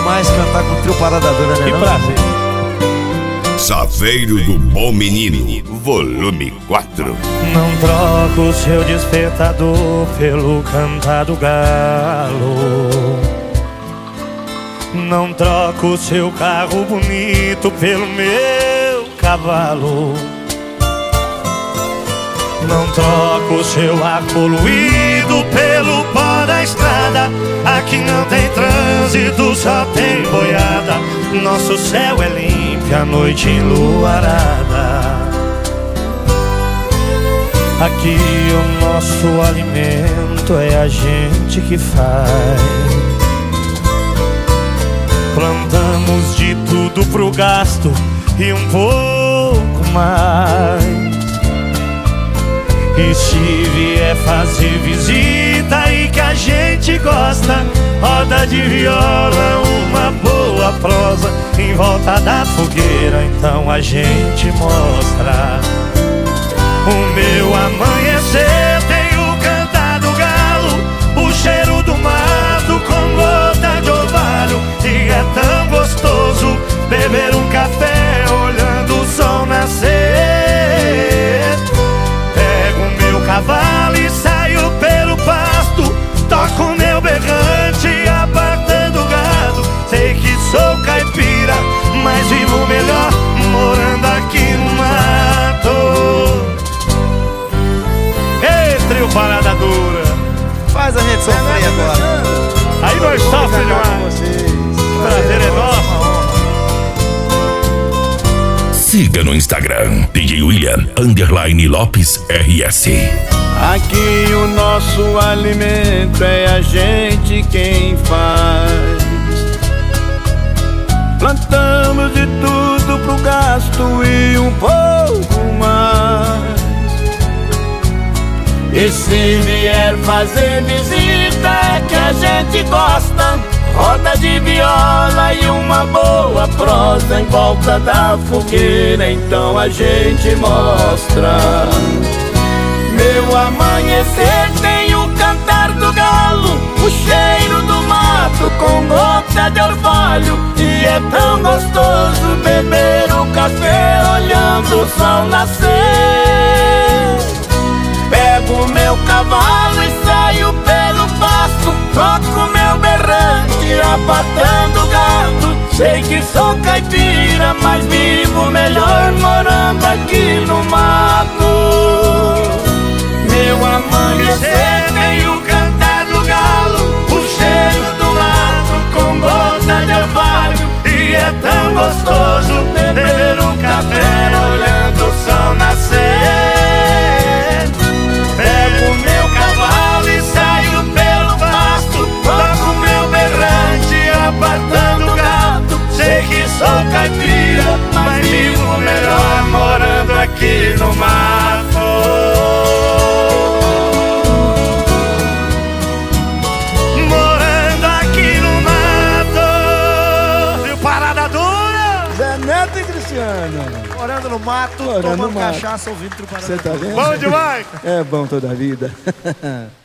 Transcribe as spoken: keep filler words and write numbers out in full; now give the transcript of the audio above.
demais cantar com o trio Parada Dura, né? Que não? prazer. Saveiro do Bom Menino, volume quatro. Não troco o seu despertador pelo cantar do galo. Não troco o seu carro bonito pelo meu cavalo. Não troco o seu ar poluído pelo pó da estrada. Aqui não tem trânsito, só tem boiada. Nosso céu é limpo, a noite enluarada. Aqui o nosso alimento é a gente que faz. Plantamos de tudo pro gasto e um pouco mais. E se vier fazer visita e que a gente gosta, roda de viola, uma boa prosa em volta da fogueira, então a gente mostra. O meu amanhecer tem o cantar do galo, o cheiro do mato com gota de orvalho. E é tão gostoso beber um café olhando o sol nascer. Cavalo e saio pelo pasto, toco meu berrante apartando gado. Sei que sou caipira, mas vivo melhor morando aqui no mato. Ei, trio Parada Dura, Faz a gente sofrer agora. aí nós sofremos demais. Prazer é nosso. Siga no Instagram, D J William underline Lopes R S. Aqui o nosso alimento é a gente quem faz. Plantamos de tudo pro gasto e um pouco mais. E se vier fazer visita é que a gente gosta, roda de viola e uma boa prosa em volta da fogueira, então a gente mostra. Meu amanhecer tem o cantar do galo, o cheiro do mato com gota de orvalho. E é tão gostoso beber um café olhando o sol nascer. Pego meu cavalo e saio pelo pasto, toco meu berrante apartando gado. Sei que sou caipira, mas vivo melhor morando aqui no mato. Meu amanhecer tem o cantar do galo, o cheiro do mato com gota de orvalho. E é tão gostoso beber um café olhando o sol nascer. Pego meu cavalo e saio pelo pasto, toco meu berrante apartando gado. Sei que sou caipira, mas vivo melhor morando aqui no mato. Neto e Cristiano, Morando no mato, Morando tomando no mato. cachaça, ouvindo trio Parada você tá Dura. vendo? Bom demais. É bom toda a vida.